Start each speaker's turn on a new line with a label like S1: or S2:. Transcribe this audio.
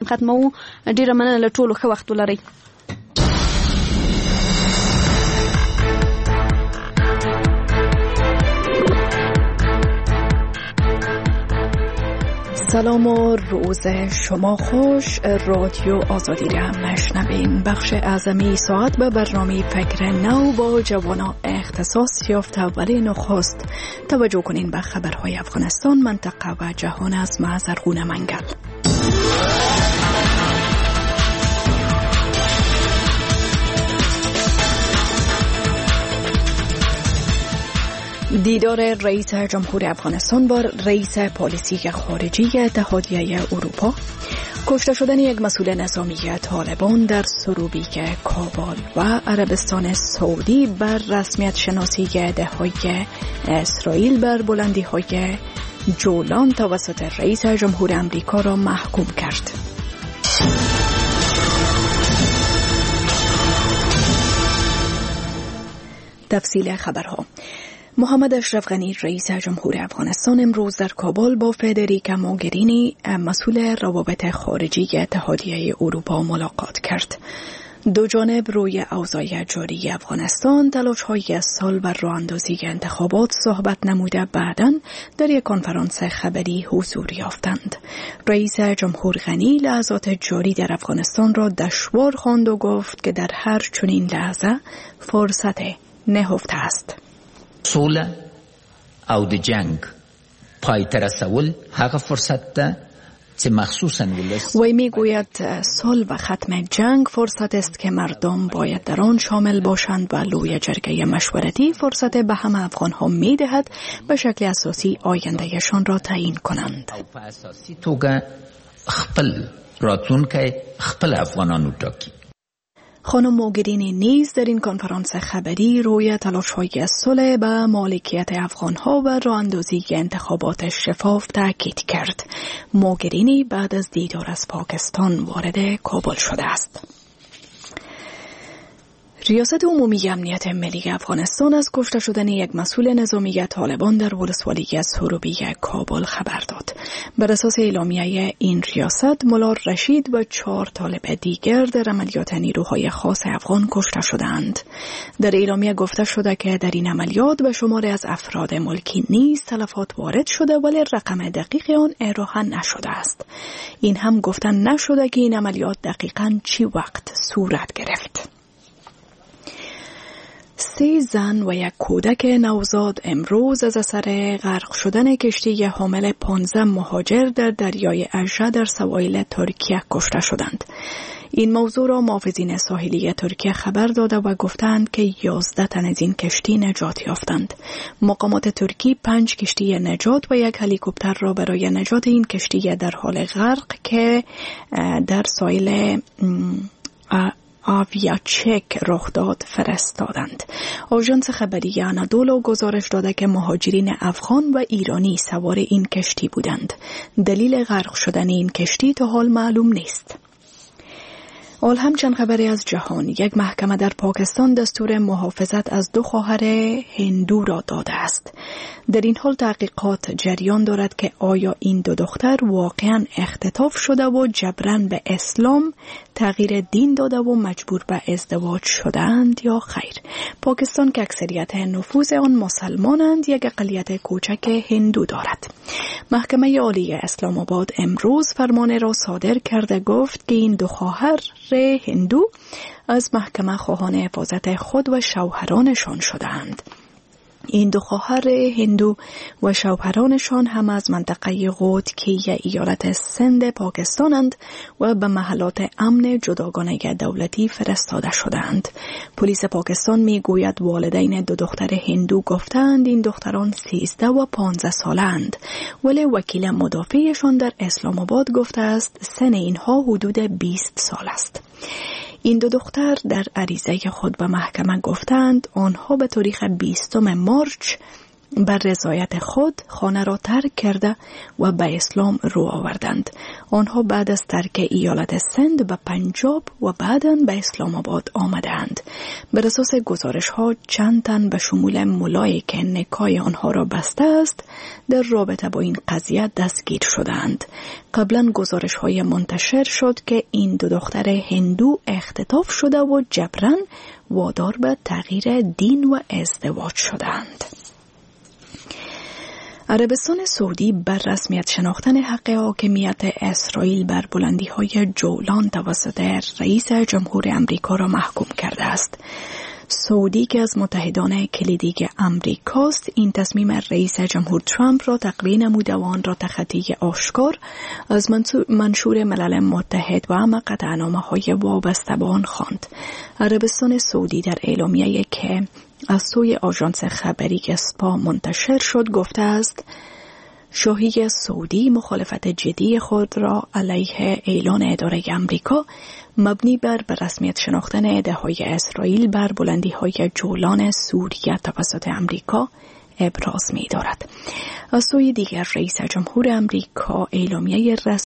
S1: ختمو. ډیره مننه، له ټولو ښه وخت ولرئ.
S2: سلام و روز شما خوش. رادیو آزادی را مشنوین. بخش اعظمی ساعت به برنامه فکر نو با جوانا اختصاص یافته. ولی نخست توجه کنین به خبرهای افغانستان، منطقه و جهان از زرغون منگل. دیدار رئیس جمهور افغانستان با رئیس پالیسی خارجی اتحادیه اروپا، کشته شدن یک مسئول نظامی طالبان در سروبی کابل و عربستان سعودی بر رسمیت شناسی دههای اسرائیل بر بلندی های جولان توسط رئیس جمهور امریکا را محکوم کرد. تفصیل خبرها. محمد اشرف غنی رئیس جمهور افغانستان امروز در کابل با فدریکا موگرینی مسئول روابط خارجی اتحادیه اروپا ملاقات کرد. دو جانب روی اوضاع جاری افغانستان، تلاش‌های سال بر راه اندازی انتخابات صحبت نموده بعداً در یک کنفرانس خبری حضور یافتند. رئیس جمهور غنی لحظات جاری در افغانستان را دشوار خواند و گفت که در هر چنین لحظه فرصت نهفته است.
S3: سوله او د جنگ پای ته رسول هغه فرصت ده چې مخصوصاً
S2: وی میگوید صلح و ختم جنگ فرصت است که مردم باید در آن شامل باشند و لوی جرگه مشورتی فرصت به همه افغان‌ها میدهد به شکل اساسی آیندهشان را تعیین کنند.
S3: او په اساسي توګه خپل راتلونکی خپل افغانانو ټاکي.
S2: خانم موگرینی نیز در این کنفرانس خبری روی تلاش‌های صلح به مالکیت افغان‌ها و راه اندازی انتخابات شفاف تاکید کرد. موگرینی بعد از دیدار از پاکستان وارد کابل شده است. ریاست عمومی امنیت ملی افغانستان از کشته شدن یک مسئول نظامی طالبان در ولسوالی سروبی کابل خبر داد. بر اساس اعلامیه این ریاست، ملا رشید و 4 طالب دیگر در عملیات نیروهای خاص افغان کشته شدند. در اعلامیه گفته شده که در این عملیات به شماری از افراد ملکی نیز تلفات وارد شده، ولی رقم دقیق آن ارائه نشده است. این هم گفتن نشده که این عملیات دقیقاً چی وقت صورت گرفت. 3 زن و یک کودک نوزاد امروز از اثر غرق شدن کشتی حامل 15 مهاجر در دریای اژه در سواحل ترکیه کشته شدند. این موضوع را محافظین ساحلی ترکیه خبر داده و گفتند که 11 تن از این کشتی نجات یافتند. مقامات ترکی 5 کشتی نجات و یک هلیکوپتر را برای نجات این کشتی در حال غرق که در ساحل آویاچک رخ داد فرستادند. آژانس خبری انادولو گزارش داده که مهاجرین افغان و ایرانی سوار این کشتی بودند. دلیل غرق شدن این کشتی تا حال معلوم نیست. حال همچنین خبری از جهان. یک محکمه در پاکستان دستور محافظت از 2 خواهر هندو را داده است. در این حال تحقیقات جریان دارد که آیا این 2 دختر واقعا اختطاف شده و جبران به اسلام تغییر دین داده و مجبور به ازدواج شدند یا خیر. پاکستان که اکثریت نفوذ آن مسلمانند، یک اقلیت کوچک هندو دارد. محکمه عالی اسلام آباد امروز فرمان را صادر کرده گفت که این 2 خواهر هندو از محکمه خواهان حفاظت خود و شوهرانشان شدند. این 2 خواهر هندو و شوهرانشان هم از منطقه غوطکی ایالت سند پاکستانند و به محلات امن جداگانه دولتی فرستاده شدند. پلیس پاکستان میگوید والدین 2 دختر هندو گفتند این دختران 13 و 15 سالند، ولی وکیل مدافعشان در اسلام آباد گفته است سن اینها حدود 20 سال است. این 2 دختر در عریضه خود به محکمه گفتند آنها به تاریخ 20 مارچ بر رضایت خود خانه را ترک کرده و به اسلام رو آوردند. آنها بعد از ترک ایالت سند به پنجاب و بعداً به اسلام آباد آمدند. بر اساس گزارش ها چند تن به شمول ملایی که نکای آنها را بسته است در رابطه با این قضیه دستگیر شدند. قبلا گزارش های منتشر شد که این دو دختر هندو اختطاف شده و جبران وادار به تغییر دین و ازدواج شدند. عربستان سعودی بر رسمیت شناختن حق حاکمیت اسرائیل بر بلندی‌های جولان توسط رئیس جمهور امریکا را محکوم کرده است. سعودی که از متحدان کلیدی امریکاست این تصمیم رئیس جمهور ترامپ را تقویه نموده و آن را تخطی آشکار از منشور ملل متحد و همه قطعنامه‌های وابسته به آن خواند. عربستان سعودی در اعلامیه‌ای که از سوی آژانس خبری اسپا منتشر شد گفته است شاهی سعودی مخالفت جدی خود را علیه اعلان اداره امریکا مبنی بر رسمیت شناختن ادعاهای اسرائیل بر بلندی‌های جولان سوریه توسط امریکا ابراز می دارد. از سوی دیگر رئیس جمهور امریکا اعلامیه